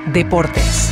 Deportes.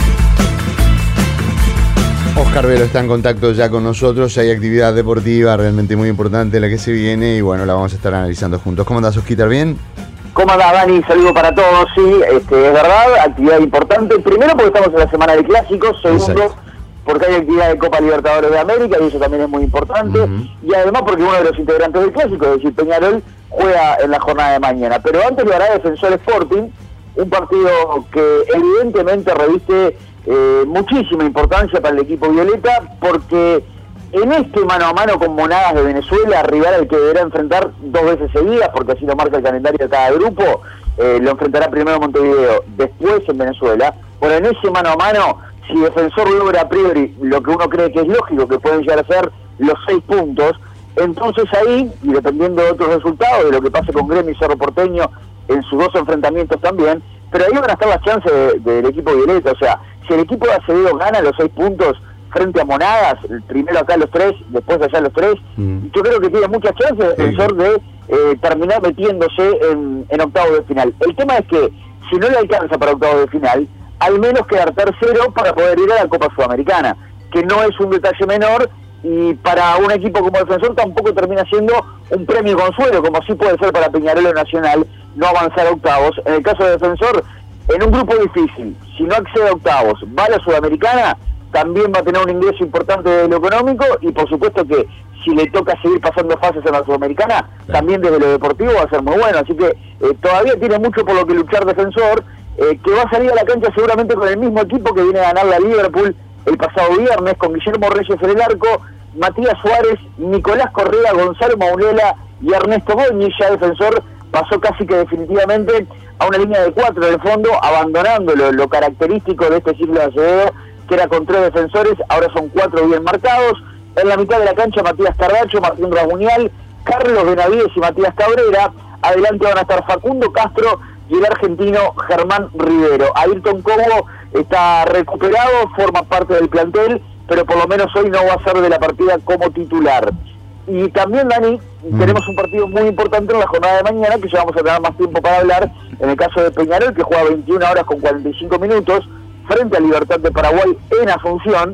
Oscar Velo está en contacto ya con nosotros. Hay actividad deportiva realmente muy importante la que se viene y bueno, la vamos a estar analizando juntos. ¿Cómo andás, Osquitar? ¿Bien? ¿Cómo andás, Dani? Saludo para todos. Sí, es verdad, actividad importante. Primero porque estamos en la semana de clásicos. Segundo, porque hay actividad de Copa Libertadores de América y eso también es muy importante. Y además porque uno de los integrantes del clásico, es decir, Peñarol, juega en la jornada de mañana. Pero antes lo hará Defensor Sporting, un partido que evidentemente reviste muchísima importancia para el equipo violeta, porque en este mano a mano con Monagas de Venezuela, rival al que deberá enfrentar 2 veces seguidas, porque así lo marca el calendario de cada grupo, lo enfrentará primero en Montevideo, después en Venezuela. Bueno, en ese mano a mano, si Defensor logra a priori lo que uno cree que es lógico, que pueden llegar a ser los 6 puntos, entonces ahí, y dependiendo de otros resultados, de lo que pase con Gremio y Cerro Porteño en sus 2 enfrentamientos también, pero ahí van a estar las chances del equipo violeta. O sea, si el equipo de Acevedo gana los 6 puntos frente a Monagas, primero acá los 3, después allá los 3, yo creo que tiene muchas chances Defensor de terminar metiéndose en octavos de final. El tema es que si no le alcanza para octavos de final, al menos quedar tercero para poder ir a la Copa Sudamericana, que no es un detalle menor, y para un equipo como Defensor tampoco termina siendo un premio consuelo, como sí puede ser para Peñarol o Nacional no avanzar a octavos. En el caso de Defensor, en un grupo difícil, si no accede a octavos, va a la Sudamericana, también va a tener un ingreso importante de lo económico, y por supuesto que si le toca seguir pasando fases en la Sudamericana, también desde lo deportivo va a ser muy bueno. Así que todavía tiene mucho por lo que luchar Defensor, que va a salir a la cancha seguramente con el mismo equipo que viene a ganar la Liverpool el pasado viernes, con Guillermo Reyes en el arco, Matías Suárez, Nicolás Correa, Gonzalo Maunela y Ernesto Goñi. Ya Defensor pasó casi que definitivamente a una línea de 4 en el fondo, abandonando lo característico de este ciclo de Acevedo, que era con 3 defensores, ahora son 4 bien marcados. En la mitad de la cancha, Matías Cardacho, Martín Ramunial, Carlos Benavides y Matías Cabrera. Adelante van a estar Facundo Castro y el argentino Germán Rivero. Ayrton Cobo está recuperado, forma parte del plantel, pero por lo menos hoy no va a ser de la partida como titular. Y también, Dani, tenemos un partido muy importante en la jornada de mañana, que ya vamos a tener más tiempo para hablar, en el caso de Peñarol, que juega 21 horas con 45 minutos, frente a Libertad de Paraguay en Asunción.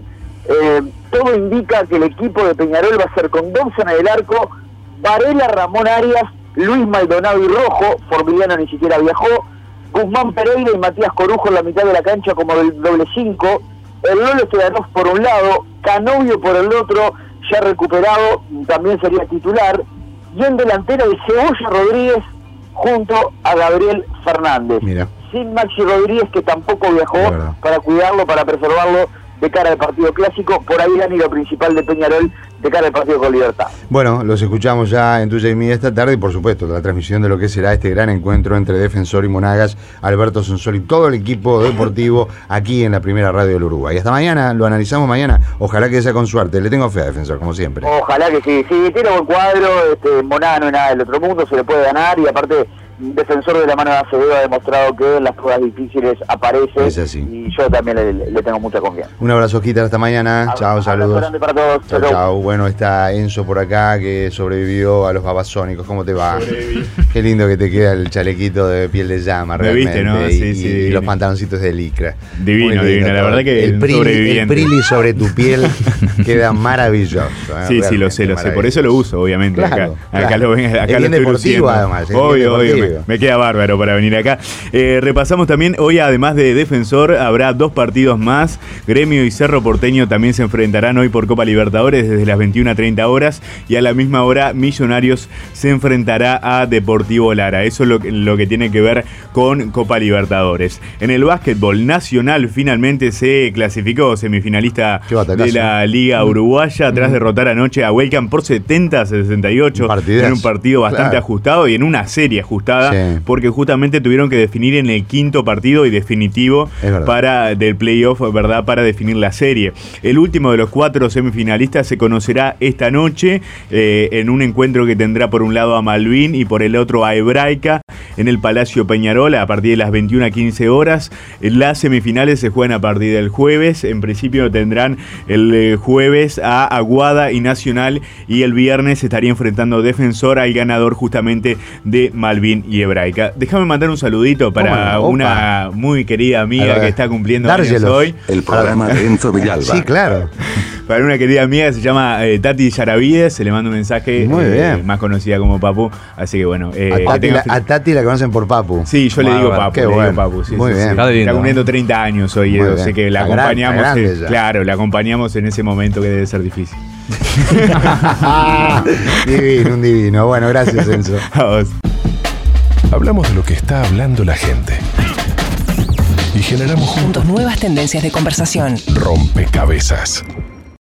Todo indica que el equipo de Peñarol va a ser con Dobson en el arco, Varela, Ramón Arias, Luis Maldonado y Rojo, Formiliano ni siquiera viajó, Guzmán Pereira y Matías Corujo en la mitad de la cancha como del doble 5, el Lolo Stoyanov por un lado, Canovio por el otro, ya recuperado, también sería titular, y en delantero el Cebolla Rodríguez junto a Gabriel Fernández. Mira. Sin Maxi Rodríguez, que tampoco viajó para cuidarlo, para preservarlo de cara al partido clásico. Por ahí, Dani, lo principal de Peñarol de cara al partido con Libertad. Bueno, los escuchamos ya en Tuya y Mía esta tarde y por supuesto la transmisión de lo que será este gran encuentro entre Defensor y Monagas, Alberto Sonsol y todo el equipo deportivo aquí en la primera radio del Uruguay. Hasta mañana, lo analizamos mañana, ojalá que sea con suerte, le tengo fe a Defensor como siempre. Ojalá que sí, tiene buen cuadro, Monagas no es nada del otro mundo, se le puede ganar y aparte Defensor de la mano de Acevedo ha demostrado que en las pruebas difíciles aparece, y yo también le tengo mucha confianza. Un abrazo, Osquitar, hasta mañana. Chao, saludos. Grande para todos. Chao. Bueno, está Enzo por acá que sobrevivió a los babasónicos. ¿Cómo te va? Qué lindo que te queda el chalequito de piel de llama, realmente. ¿No? Y los pantaloncitos de licra. Divino. La verdad que el brilli sobre tu piel queda maravilloso. Sí, lo sé. Por eso lo uso, obviamente. Claro, acá lo ven, acá es bien lo estoy deportivo, luciendo. además. Obvio. Me queda bárbaro para venir acá. Repasamos también, hoy además de Defensor, habrá 2 partidos más. Gremio y Cerro Porteño también se enfrentarán hoy por Copa Libertadores desde las 21:30 horas. Y a la misma hora, Millonarios se enfrentará a Deportivo Lara. Eso es lo que tiene que ver con Copa Libertadores. En el básquetbol, Nacional finalmente se clasificó semifinalista de la Liga Uruguaya tras derrotar anoche a Welcome por 70-68 en un partido bastante ajustado y en una serie ajustada, porque justamente tuvieron que definir en el 5º partido y definitivo del playoff, ¿verdad? Para definir la serie. El último de los 4 semifinalistas se conocerá esta noche en un encuentro que tendrá por un lado a Malvin y por el otro a Hebraica en el Palacio Peñarol a partir de las 21:15 horas. Las semifinales se juegan a partir del jueves. En principio tendrán el jueves a Aguada y Nacional, y el viernes estaría enfrentando Defensor al ganador justamente de Malvin y Hebraica. Déjame mandar un saludito para una muy querida amiga que está cumpliendo años hoy. El programa de Enzo Villalba. Sí, claro. Para una querida amiga que se llama Tati Yaravides, se le manda un mensaje, muy bien, más conocida como Papu, así que bueno. A Tati la conocen por Papu. Sí, yo le digo Papu. Qué bueno. Digo Papu, sí, muy bien. Sí. Está cumpliendo 30 años hoy, sé que la acompañamos. Claro, la acompañamos en ese momento que debe ser difícil. Divino, un divino. Bueno, gracias, Enzo. A vos. Hablamos de lo que está hablando la gente y generamos juntos nuevas tendencias de conversación. Rompecabezas.